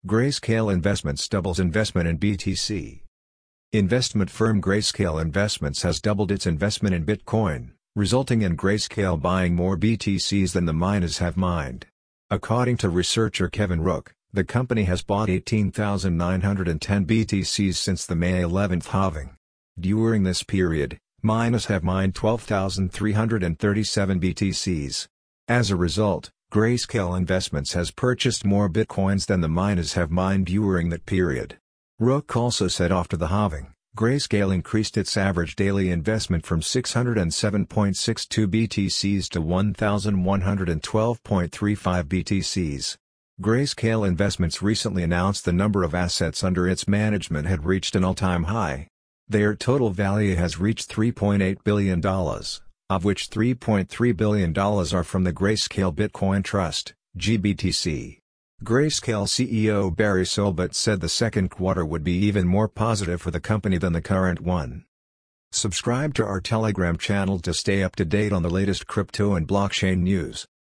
Grayscale Investments doubles investment in BTC. Investment firm Grayscale Investments has doubled its investment in Bitcoin, resulting in Grayscale buying more BTCs than the miners have mined. According to researcher Kevin Rook, the company has bought 18,910 BTCs since the May 11 halving. During this period, miners have mined 12,337 BTCs. As a result, Grayscale Investments has purchased more Bitcoins than the miners have mined during that period. Rook also said after the halving, Grayscale increased its average daily investment from 607.62 BTCs to 1,112.35 BTCs. Grayscale Investments recently announced the number of assets under its management had reached an all-time high. Their total value has reached $3.8 billion, of which $3.3 billion are from the Grayscale Bitcoin Trust, GBTC. Grayscale CEO Barry Silbert said the second quarter would be even more positive for the company than the current one. Subscribe to our Telegram channel to stay up to date on the latest crypto and blockchain news.